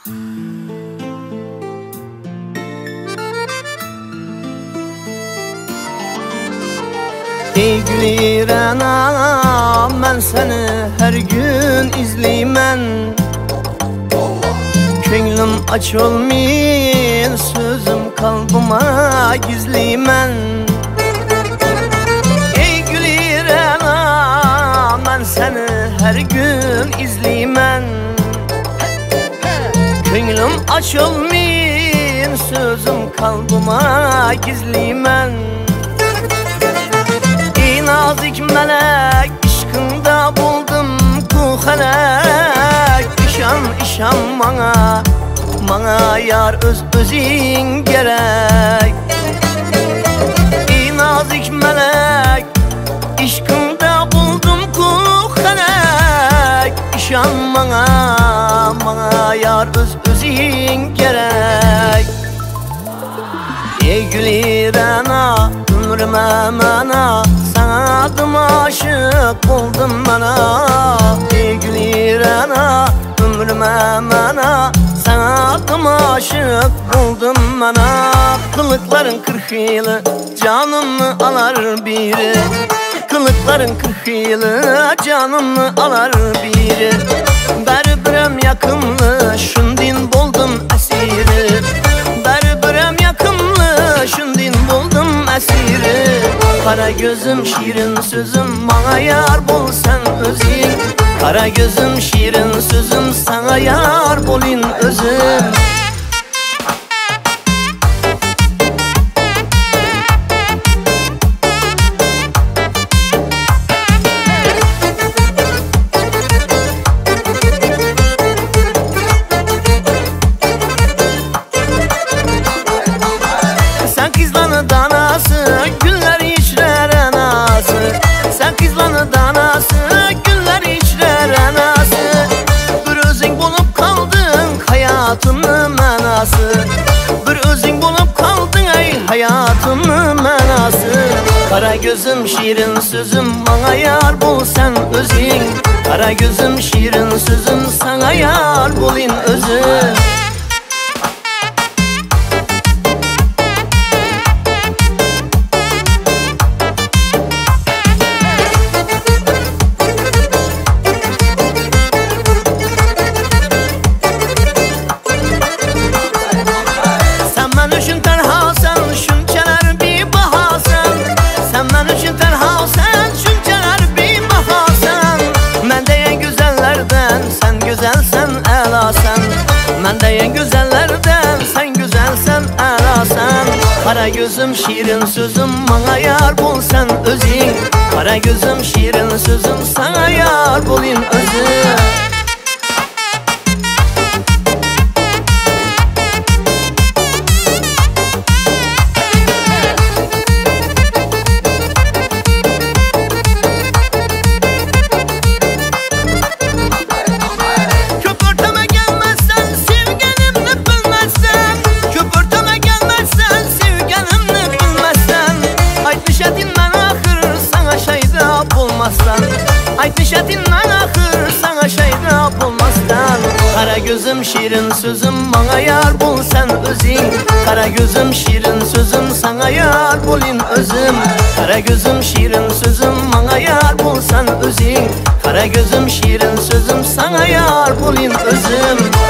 Ey Güliren ana, ben seni her gün izleymen. Könglim aç olmayın, sözüm kalbıma gizleymen. Ey Güliren ana, ben seni her gün izleymen. Könglim aç olmayın, sözüm kalbıma gizleymen. Nazik melek, işkında buldum ku felek. İşan bana yar özün gerek. Ey nazik melek, işkında buldum ku felek. İşan bana yar özün gerek. Ey Güliren ana, ömrüme mana, sana adım aşık oldum bana. Ey Güliren ana, ömrüme mana, sana adım aşık oldum bana. Kılıkların 40 yılı canımı alar biri. Kılıkların 40 yılı canımı alar biri. Berberem yakınlı, şundin buldum esiri. Berberem yakınlı, şundin buldum esiri. Kara gözüm şirin sözüm, bana yar bol sen özün. Kara gözüm şirin sözüm, sana yar bolin özüm. Sen kızlanı danası, güller içrer anası. Sen kızlanı danası, güller içrer anası. Bir özün bulup kaldın hayatımın manası. Bir özün bulup kaldın ey hayatımın manası. Kara gözüm şirin sözüm, bana yar bul sen özün. Kara gözüm şirin sözüm, sana yar bulin özüm. Ben de en güzellerden, sen güzelsen alasan. Kara gözüm şirin sözüm, bana yar bul sen özün. Kara gözüm şirin sözüm, sana yar bulin özün. Aytmış etinden ahır sana şeyda bulmazdan. Kara gözüm şirin sözüm, bana yar bul sen özün. Kara gözüm şirin sözüm, sana yar bulin özüm. Kara gözüm şirin sözüm, bana yar bul sen özün. Kara gözüm şirin sözüm, sana yar bulin özüm.